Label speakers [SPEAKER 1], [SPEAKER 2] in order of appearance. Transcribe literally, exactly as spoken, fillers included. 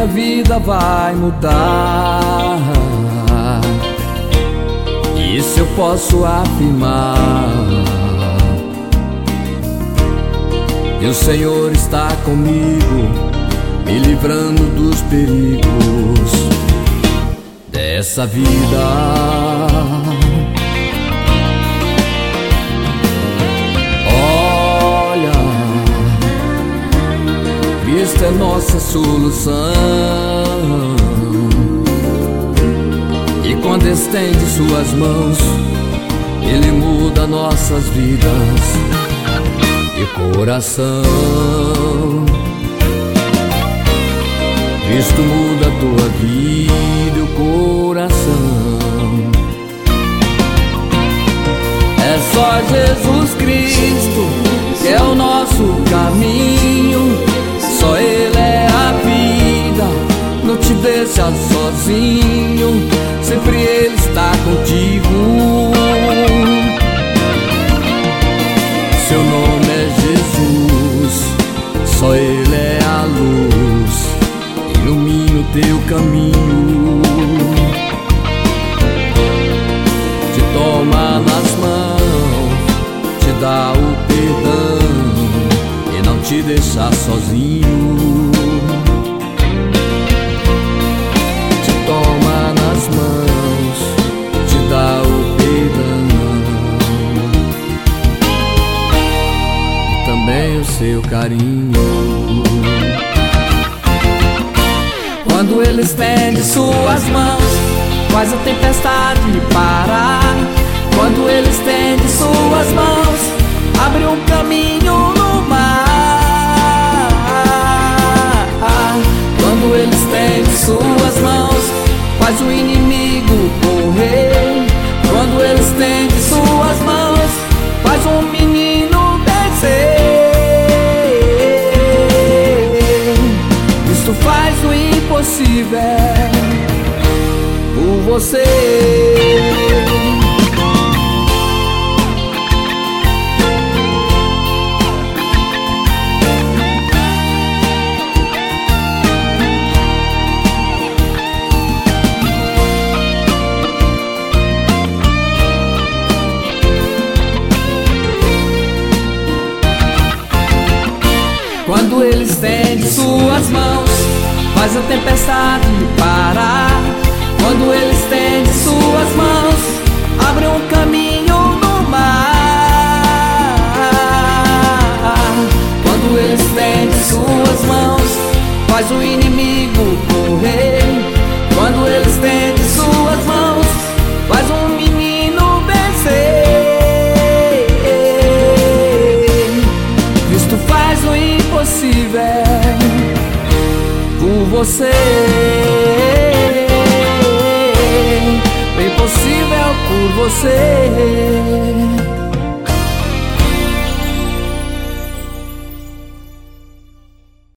[SPEAKER 1] minha vida vai mudar. Isso eu posso afirmar. E o Senhor está comigo, me livrando dos perigos dessa vida. Olha, Cristo é nossa solução, e quando estende suas mãos, Ele muda nossas vidas e coração. Cristo muda a tua vida e o coração. É só Jesus Cristo que é o nosso caminho. Só Ele é a vida, não te deixa sozinho. Sempre Ele está contigo. Seu nome é Jesus, só Ele é a luz, ilumina o teu caminho. Te toma nas mãos, te dá o perdão e não te deixa sozinho. Te toma nas mãos, te dá o perdão e também o seu carinho. Quando Ele estende suas mãos, faz a tempestade parar. Quando Ele estende suas mãos, abre um caminho no mar. Quando Ele estende suas mãos, faz o inimigo correr. Quando Ele estende suas mãos, faz um menino descer. Cristo faz o impossível por você. Quando Ele estende suas mãos, faz a tempestade parar. Quando Ele estende suas mãos, abre um caminho no mar. Quando Ele estende suas mãos, faz o inimigo correr. Quando Ele estende suas mãos, faz um menino vencer. Cristo faz o impossível por você. O impossível por você.